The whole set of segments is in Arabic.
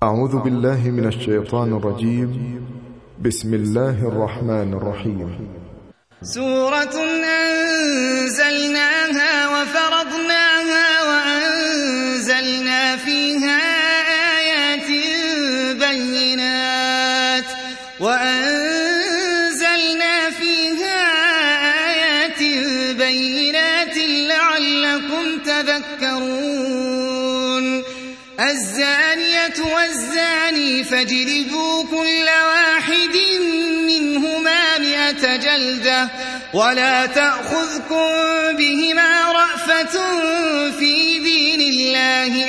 أعوذ بالله من الشيطان الرجيم. بسم الله الرحمن الرحيم. سورة أنزلناها وفرضناها وأنزلنا فيها آيات بينات لعلكم تذكرون. الزانية والزاني فاجلدوا كل واحد منهما 100 جلدة ولا تأخذكم بهما رأفة في دين الله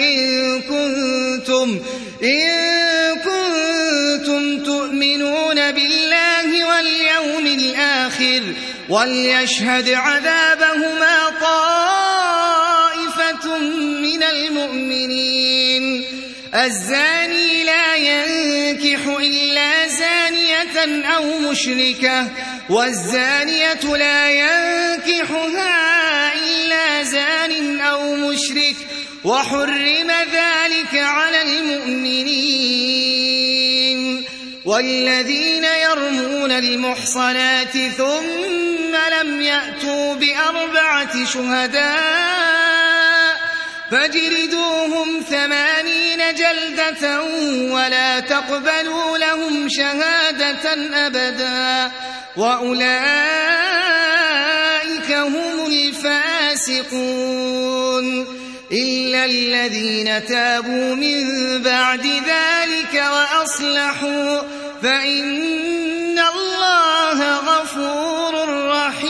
إن كنتم تؤمنون بالله واليوم الآخر وليشهد عذابهما طائفة من المؤمنين. الزاني لا ينكح إلا زانية أو مشركة والزانية لا ينكحها إلا زان أو مشرك وحرم ذلك على المؤمنين. والذين يرمون المحصنات ثم لم يأتوا ب4 شهداء فاجلدوهم 80 جلدة ولا تقبلوا لهم شهادة أبدا وأولئك هم الفاسقون إلا الذين تابوا من بعد ذلك وأصلحوا فإن الله غفور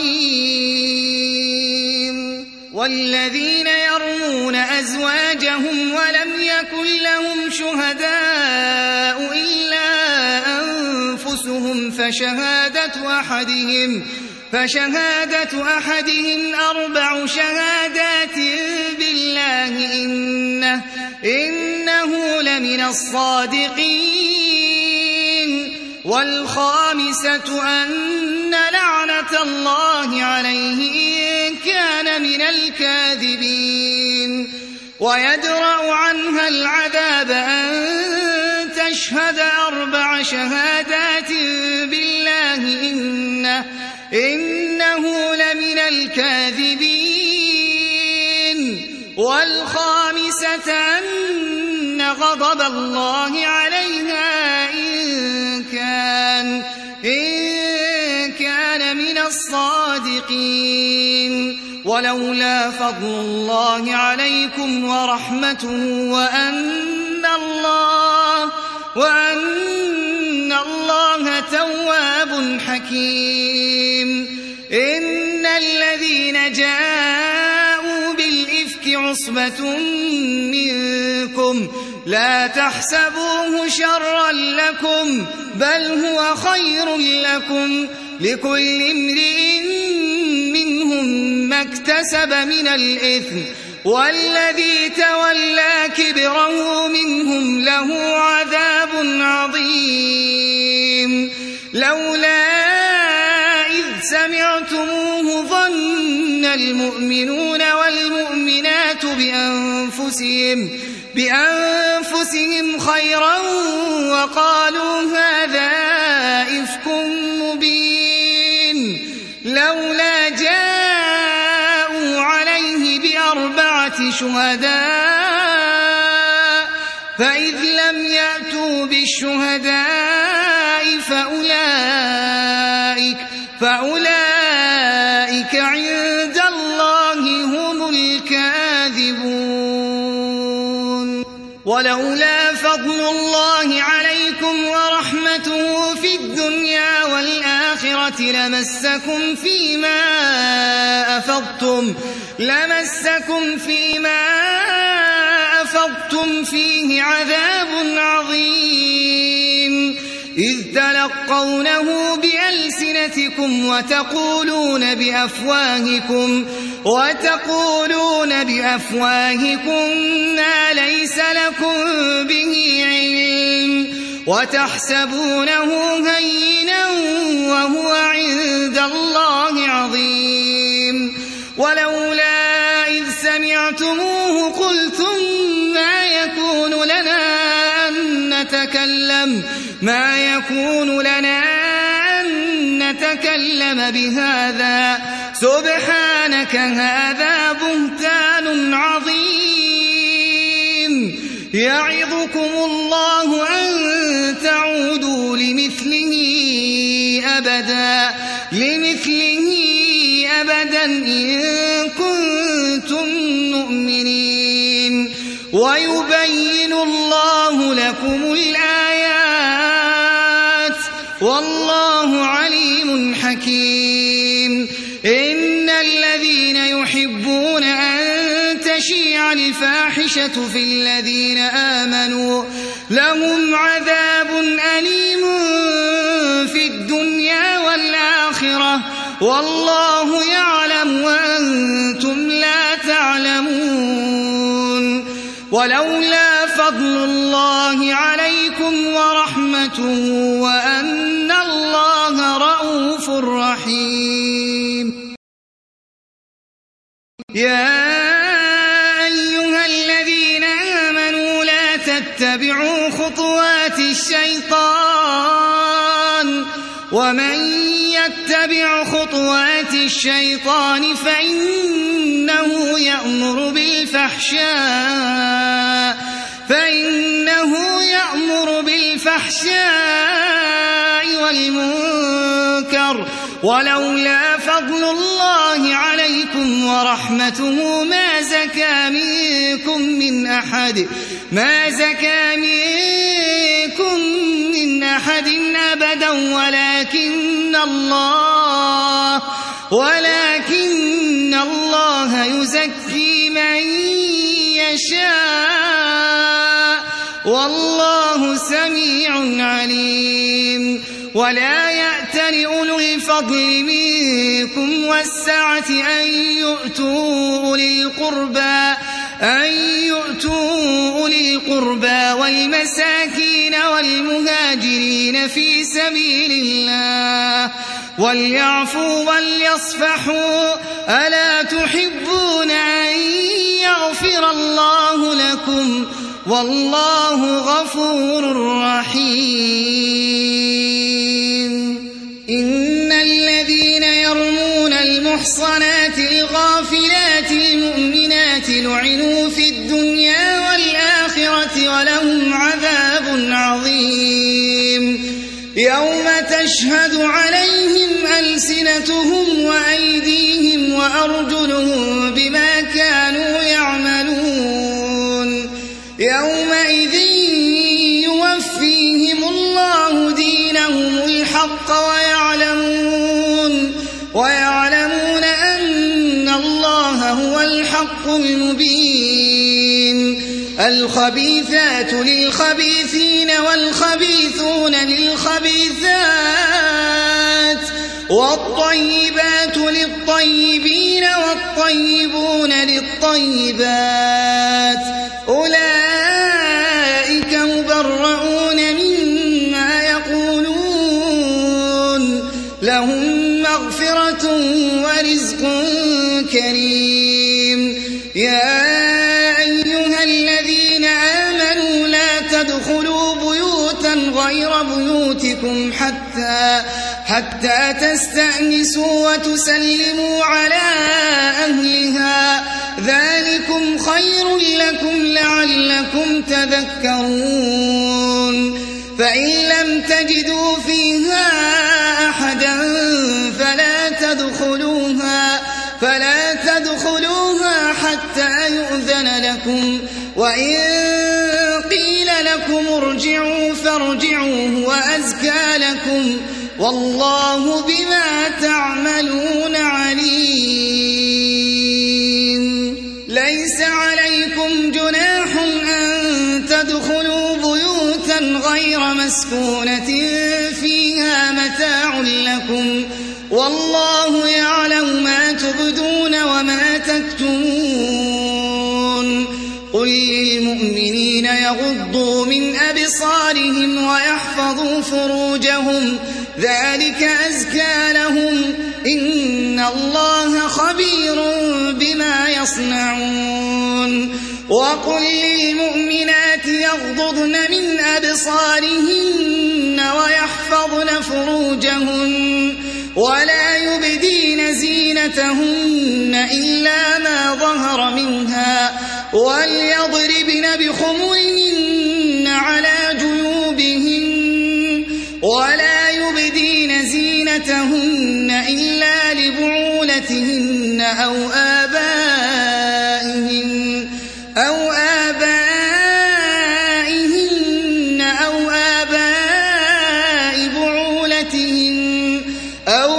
رحيم. والذين يرمون أزواجهم ولم يكن لهم شهداء إلا أنفسهم فشهادة أحدهم 4 شهادات بالله إنه لمن الصادقين. والخامسة أن لعنة الله عليه إن كان من الكاذبين. ويدرأ عنها العذاب أن تشهد 4 شهادات بالله إنه لمن الكاذبين. والخامسة أن غضب الله عليها إن كان من الصادقين. ولولا فضل الله عليكم ورحمته وأن الله تواب حكيم. إن الذين جاءوا بالإفك عصبة منكم لا تحسبوه شرا لكم بل هو خير لكم لكل امرئ منهم ما اكتسب من الإثم والذي تولى كبره منهم له عذاب عظيم. لولا إذ سمعتموه ظن المؤمنون والمؤمنات بأنفسهم خيرا وقالوا هذا إفك مبين. لولا جاءوا عليه ب4 شهداء فإذ لم يأتوا بالشهداء فأولئك عند الله هم الكاذبون. ولولا فضل الله عليكم ورحمته في الدنيا والآخرة لمسكم فيما أفضتم فيه عذاب عظيم. إذ تلقونه بألسنتكم وتقولون بأفواهكم ما ليس لكم به علم وتحسبونه هينا وهو عند الله عظيم. ولولا إذ سمعتموه قلتم ما يكون لنا أن يكون لنا أن نتكلم بهذا سبحانك هذا بهتان عظيم يعظكم الله أن تعودوا لمثله أبدا إن كنتم مؤمنين ويبين الله لكم الآيات والله عليم حكيم إن الذين يحبون أن تشيع الفاحشة في الذين آمنوا لهم عذاب أليم في الدنيا والآخرة والله يعلم وأنتم لا تعلمون ولولا فضل الله عليكم ورحمته وأن الله رءوف رحيم يا أيها الذين آمنوا لا تتبعوا خطوات الشيطان ومن يتبع خطوات الشيطان فإنه يأمر بالفحشاء والمنكر ولولا فضل الله عليكم ورحمته ما زكى منكم من أحد أبدا ولكن الله يزكي من يشاء والله سميع عليم ولا يأتل أولو الفضل منكم والسعة أن يؤتوا أولي القربى والمساكين والمهاجرين في سبيل الله وليعفوا وليصفحوا ألا تحبون أن يغفر الله لكم والله غفور رحيم إن الذين يرمون المحصنات الغافلات المؤمنات لعنوا في الدنيا والآخرة ولهم عذاب عظيم يوم تشهد عليهم ألسنتهم وأيديهم وأرجلهم بما كانوا يعملون يومئذ يوفيهم الله دينهم الحق ويعلمون أن الله هو الحق المبين الخبيثات للخبيثين والخبيثون للخبيثات والطيبات للطيبين والطيبون للطيبات أولئك مبرؤون مما يقولون لهم مغفرة ورزق كريم يا أيها الذين آمنوا لا تدخلوا بيوتا غير بيوتكم حتى تستأنسوا وتسلموا على أهلها ذلكم خير لكم لعلكم تذكرون فإن لم تجدوا فيها أحدا فلا تدخلوها حتى يؤذن لكم وإن قيل لكم ارجعوا فارجعوا هو أزكى لكم والله بما تعملون عليم ليس عليكم جناح أن تدخلوا بيوتا غير مسكونة فيها متاع لكم والله يعلم ما تبدون وما تكتمون قل للمؤمنين يغضوا من أبصارهم ويحفظوا فروجهم ذلك أزكى لهم إن الله خبير بما يصنعون وقل للمؤمنات يغضضن من أبصارهن ويحفظن فروجهن ولا يبدين زينتهن إلا ما ظهر منها وليضربن بخمرهن على جيوبهن ولا يبدين زينتهن إلا لبعولتهن أو آبائهن أو آباء بعولتهن أو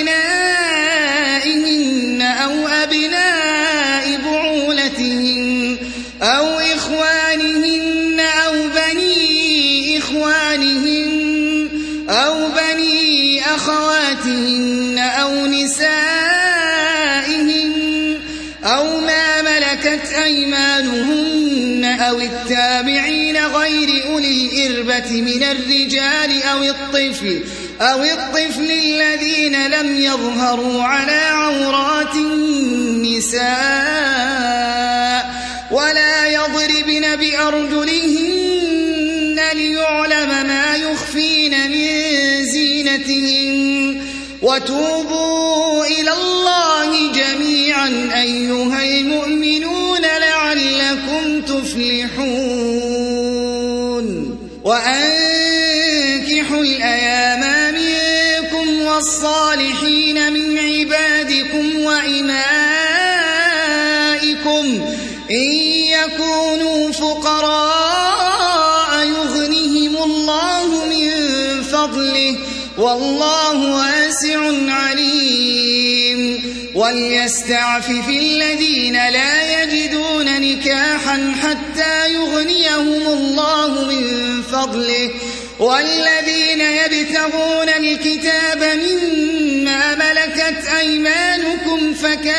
أبنائهن أو أبناء بعولتهن أو إخوانهن أو بني إخوانهن أو بني أخواتهن أو نسائهن أو ما ملكت أيمانهن أو التابعين غير أولي الإربة من الرجال أو الطفل الذين لم يظهروا على عورات النساء ولا يضربن بأرجلهن ليعلم ما يخفين من زينتهن وتوبوا إلى الله جميعا أيها المؤمنون لعلكم تفلحون وأنكحوا الأيام منكم والصالحين من عبادكم وإمائكم إن يكونوا فقراء يغنهم الله من فضله والله واسع عليم وليستعفف الذين لا يجدون نكاحا حتى يغنيهم الله من فضله والذين يبتغون الكتاب مما ملكت أيمانكم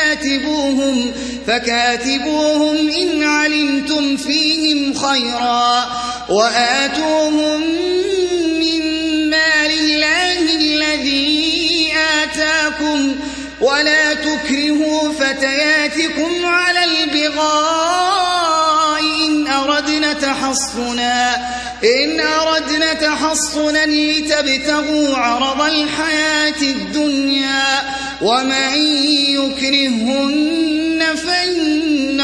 فكاتبوهم إن علمتم فيهم خيرا وآتوهم من مال الله الذي آتاكم ولا تكرهوا فتياتكم على البغاء إن أردنا تحصنا لتبتغوا عرض الحياة الدنيا ومن يكرهن فإن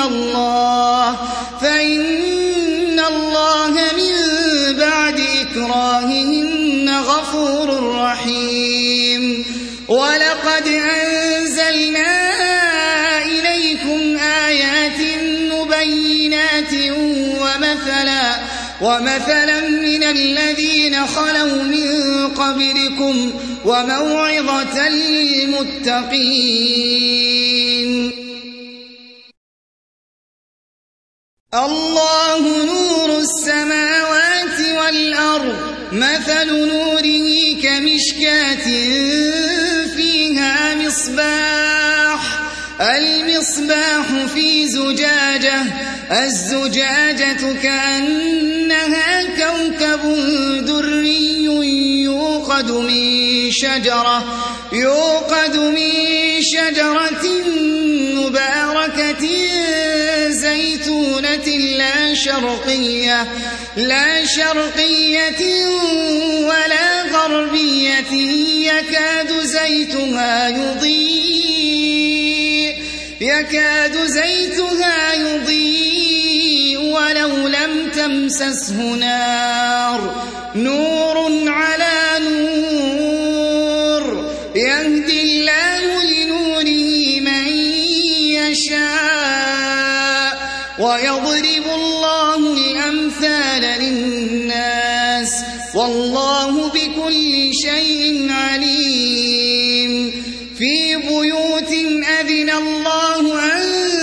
الله من بعد إكراههن غفور رحيم ولقد أنزلنا إليكم آيات مبينات ومثلا من الذين خلوا من قبلكم وموعظة للمتقين الله نور السماوات والأرض مثل نوره كمشكاة فيها المصباح في زجاجة الزجاجة كأنها كوكب دري يوقد من شجرة مباركة زيتونة لا شرقية ولا غربية يكاد زيتها يضيء ولو لم تمسسه نور على نور يهدي الله لنوره من يشاء ويضرب الله الأمثال للناس والله بكل شيء عليم في بيوت أذن الله أن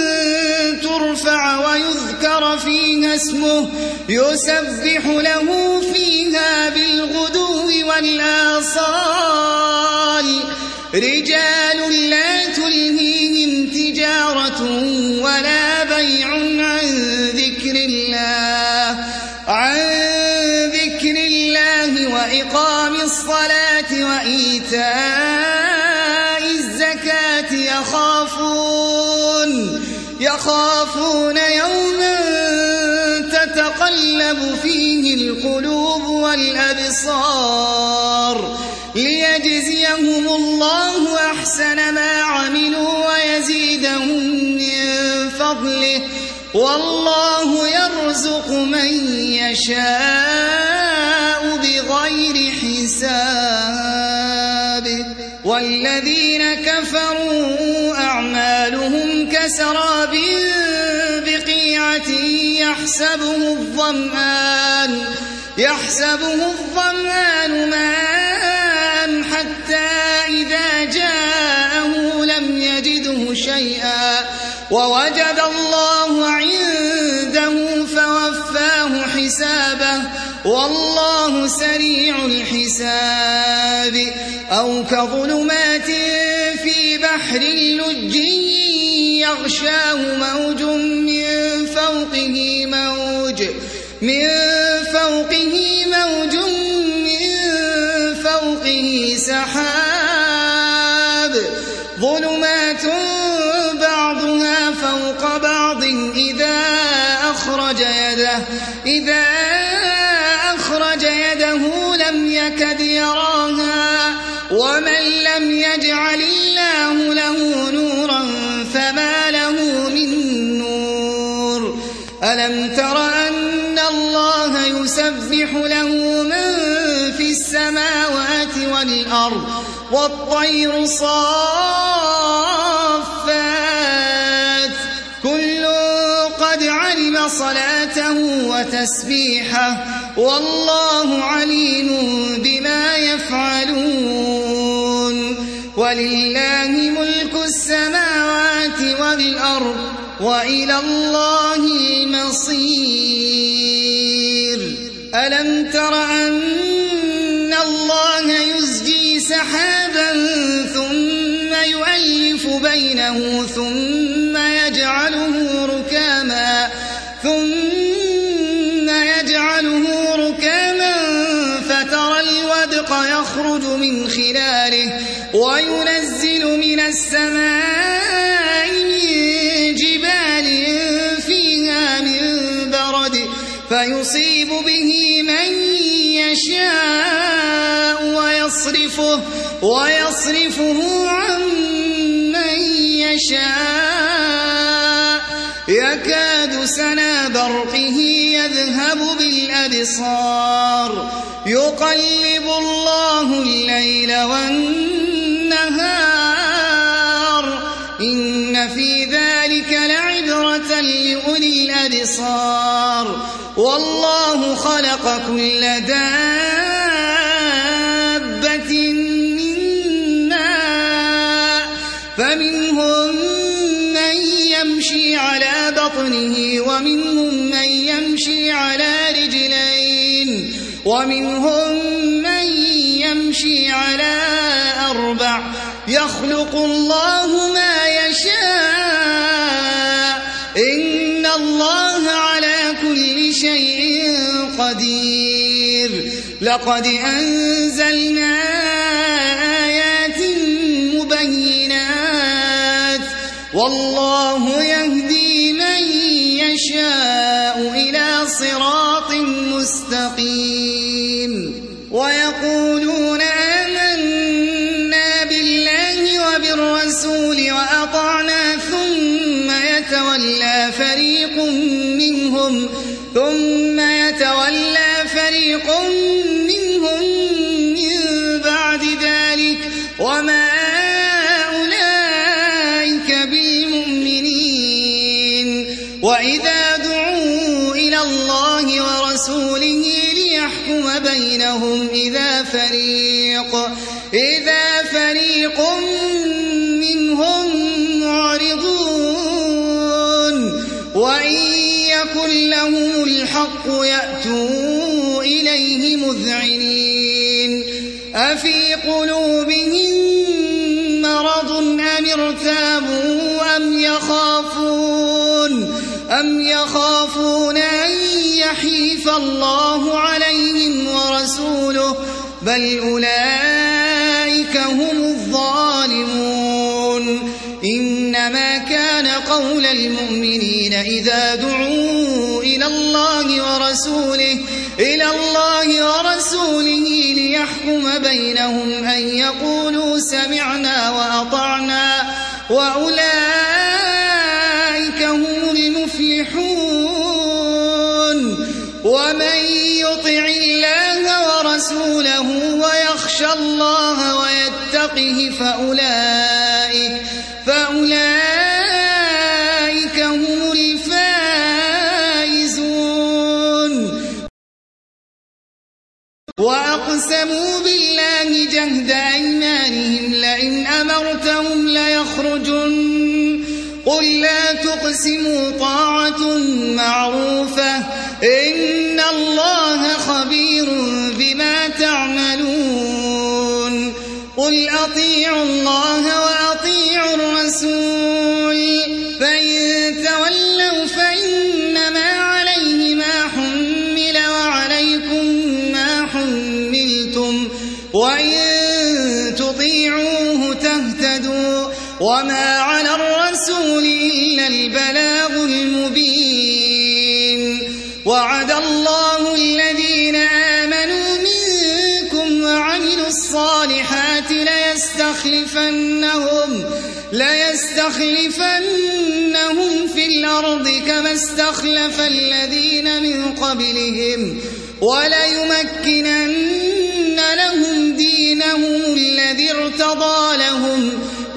ترفع ويذكر فيها اسمه يسبح له فيها بالغدو والآصال رجال لا تلهيهم تجارة ولا بيع عن ذكر الله وإقام الصلاة وإيتاء الزكاة يخافون يوما القلوب والأبصار ليجزيهم الله أحسن ما عملوا ويزيدهم من فضله والله يرزق من يشاء بغير حساب. والذين كفروا أعمالهم كسراب بقيعة يحسبه الظمآن ماء حتى إذا جاءه لم يجده شيئا ووجد الله عنده فوفاه حسابه والله سريع الحساب. أو كظلمات في بحر لج يغشاه موج من فوقه سحاب ظلمات بعضها فوق بعض إذا أخرج يده لم يكد يراها ومن لم يجعل الله له نورا فما له من نور. ألم تر أن الله يسبح له من في السماوات والأرض والطير صافات كل قد علم صلاته وتسبيحه والله عليم بما يفعلون. ولله ملك السماوات والأرض وإلى الله المصير. ألم تر أن الله يزجي سحابا ثم يؤلف بينه ثم يجعله ركاما فترى الودق يخرج من خلاله وينزل من السماء من جبال فيها من برد فيصيب به من يشاء ويصرفه عن من يشاء يكاد سنا برقه يذهب بالأبصار يقلب الله الليل والنهار إن في ذلك لعبرة لأولي الأبصار. والله خلق كل دابة من ماء فمنهم من يمشي على بطنه ومنهم من يمشي على رجلين ومنهم من يمشي على أربع يخلق الله ما يشاء إن الله على كل شيء قدير. لقد أنزلنا آيات مبينات والله يهدي من يشاء إلى صراط مستقيم. ويقولون آمنا بالله وبالرسول وأطعنا ثم يتولى فريق منهم من بعد ذلك وما أولئك بالمؤمنين. وإذا دعوا إلى الله ورسوله ليحكم بينهم إذا فريق منهم معرضون وإن يكن لهم الحق يأتوا إليه مذعنين. أفي قلوبهم مرض أم ارتابوا أم يخافون أن يحيف الله عليهم ورسوله بل أولئك هم الظالمون. إنما كان قول المؤمنين إذا دعوا إلى الله ورسوله وبينهم أن يقولوا سمعنا وأطعنا وأولئك هم المفلحون ومن يطع الله ورسوله ويخشى الله ويتقه فأولئك هم الفائزون وأقسموا بالله جهد أيمانهم لئن أمرتهم ليخرجن قل لا تقسموا طاعة معروفة إن الله خبير بما تعملون قل أطيعوا الله وأطيعوا الرسول فإن تولوا فإنما عليه ما حمل وعليكم ما حملتم وإن تطيعوه تهتدوا وما على الرسول إلا البلاغ المبين وعد الله الذين آمنوا منكم وعملوا الصالحات ليستخلفنهم في الأرض كما استخلف الذين من قبلهم وليمكنن لهم دينهم الذي ارتضى لهم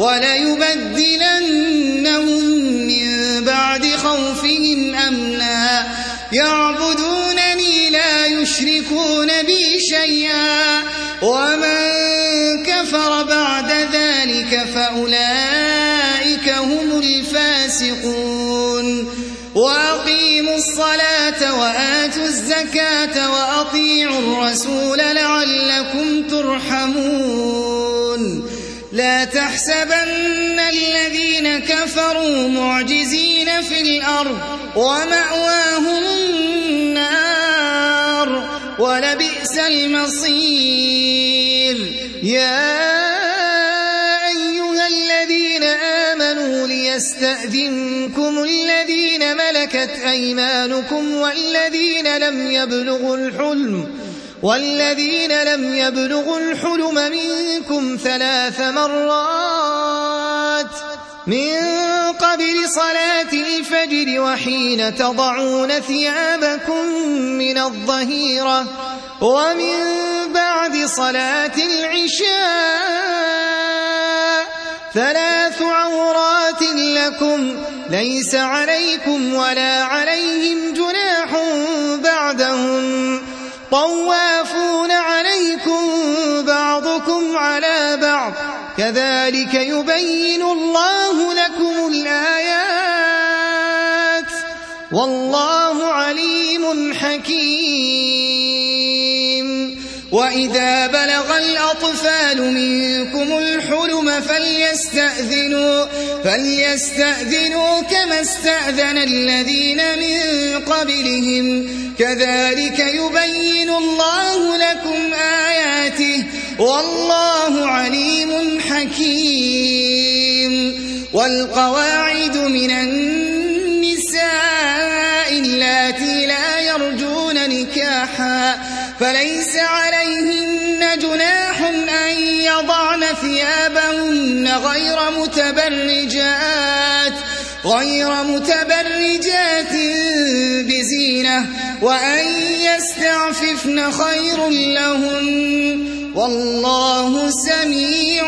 وليبدلنهم من بعد خوفهم أمنا يعبدونني لا يشركون بي شيئا ومن كفر بعد ذلك فأولئك هم الفاسقون وأقيموا الصلاة وآتوا الزكاة وأطيعوا الرسول لعلكم ترحمون لا تحسبن الذين كفروا معجزين في الأرض ومأواهم النار ولبئس المصير يا أيها الذين آمنوا ليستأذنكم الذين ملكت أيمانكم والذين لم يبلغوا الحلم منكم 3 مرات من قبل صلاة الفجر وحين تضعون ثيابكم من الظهيرة ومن بعد صلاة العشاء 3 عورات لكم ليس عليكم ولا عليهم جناح بعدهم طوافون عليكم بعضكم على بعض كذلك يبين الله لكم الآيات والله عليم حكيم وإذا بلغ الأطفال منكم الحلم فليستأذنوا كما استأذن الذين من قبلهم كذلك يبين الله لكم آياته والله عليم حكيم والقواعد من النساء اللاتي لا يرجون نكاحا فليس عليهن جناح أن يضعن ثيابهن غير متبرجات بزينة وأن يستعففن خير لهن والله سميع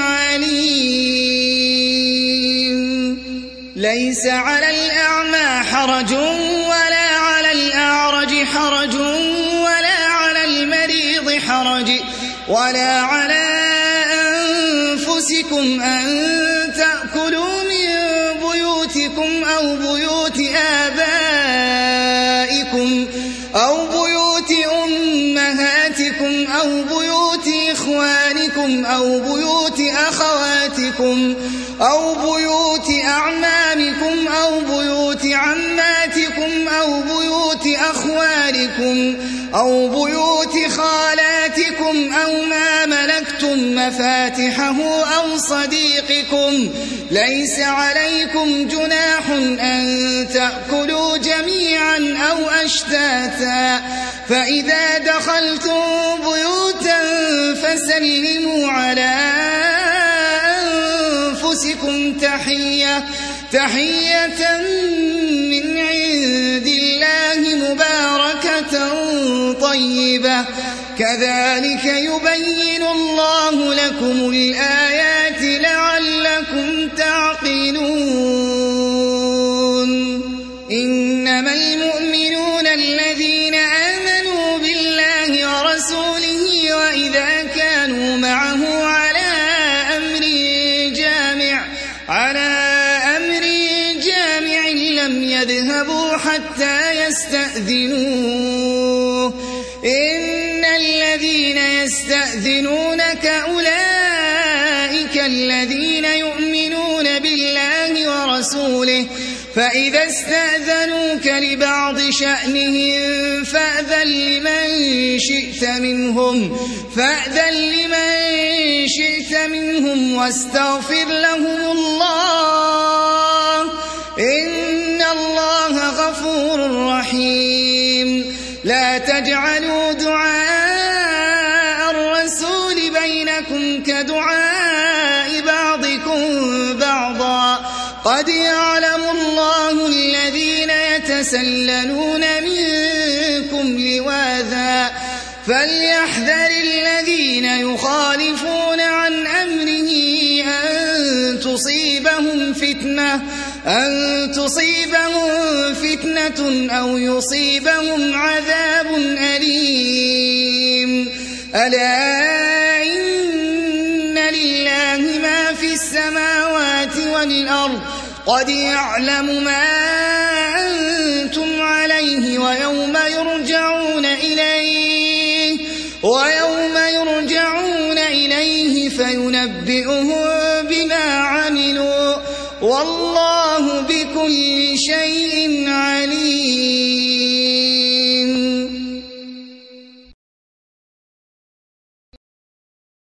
عليم ليس على الأعمى حرج ولا على الأعرج حرج ولا على المريض حرج ولا على أنفسكم أن تأكلوا من بيوتكم أو بيوت آبائكم أو بيوت أمهاتكم أو بيوت إخوانكم أو بيوت أخواتكم أو بيوت أعمامكم أو بيوت عماتكم أو بيوت أخوالكم أو بيوت خالاتكم أو ما ملكتم مفاتحه أو صديقكم ليس عليكم جناح أن تأكلوا جميعا أو أشتاتا فإذا دخلتم بيوتا تسلموا على أنفسكم تحية من عند الله مباركة طيبة كذلك يبين الله لكم الآيات لعلكم تعقلون إنما المؤمنون الذين آمنوا بالله ورسوله وإذا كانوا معه على أمر جامع لم يذهبوا حتى يستأذنوه إن الذين يستأذنونك أولئك الذين يؤمنون بالله ورسوله فإذا استأذنوك لبعض شأنهم فأذن لمن شئت منهم واستغفر لهم الله إن الله غفور رحيم لا تجعلوا دعاء الرسول بينكم كدعاء بعضكم بعضا قد يعلم الله الذين يتسللون منكم لواذا فليحذر الذين يخالفون عن أمره أن تصيبهم فتنة أو يصيبهم عذاب أليم ألا إن لله ما في السماوات والأرض قد يعلم ما أنتم عليه ويوم يرجعون إليه فينبئهم بما عملوا والله